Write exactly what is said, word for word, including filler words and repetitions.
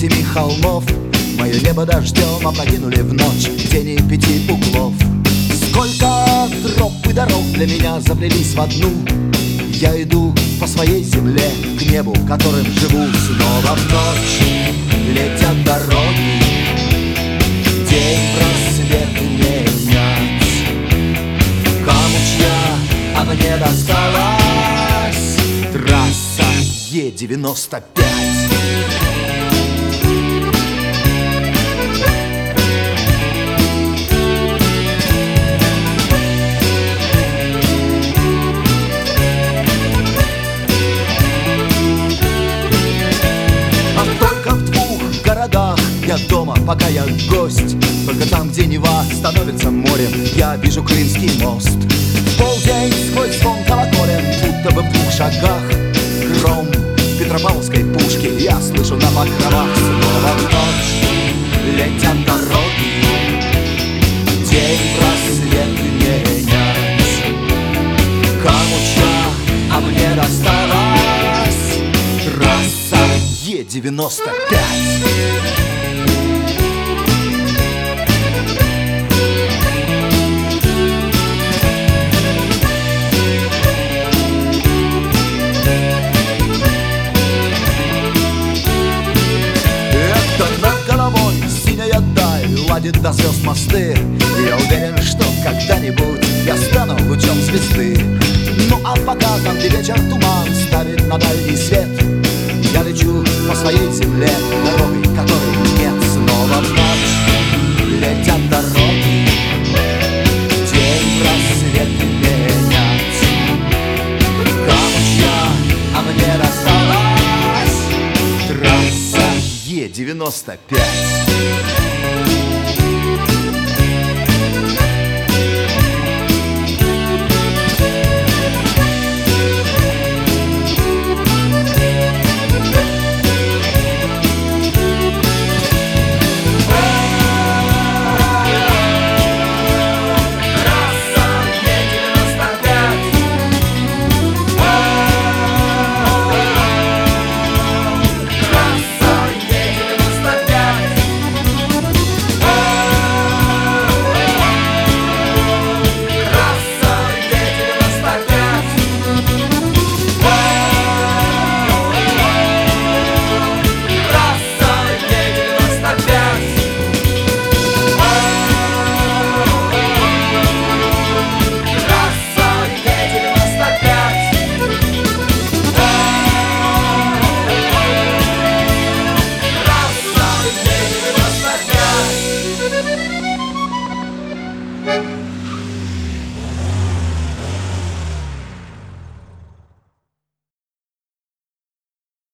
семи холмов мое небо дождем опрокинули в ночь в тени пяти углов. Сколько троп и дорог для меня заплелись в одну. Я иду по своей земле к небу, которым живу. Снова в ночь летят дороги, день просвет менять. Камучья, а мне досталась трасса Е девяносто пять. Я дома, пока я гость. Только там, где Нева становится морем, я вижу Крымский мост. В полдень сквозь звон колоколен, будто бы в двух шагах гром Петропавловской пушки я слышу на покровах. Снова в ночь летят дороги, день просвет менять. Камуча, а мне досталась трасса Е девяносто пять. Ладит до звезд мосты, и я уверен, что когда-нибудь я стану лучом звезды. Ну а пока там, где вечер туман ставит на дальний свет, я лечу по своей земле дорогой, которой нет. Снова в ночь летят дороги, день просвет менять. Камучья, а мне досталась трасса Е девяносто пять.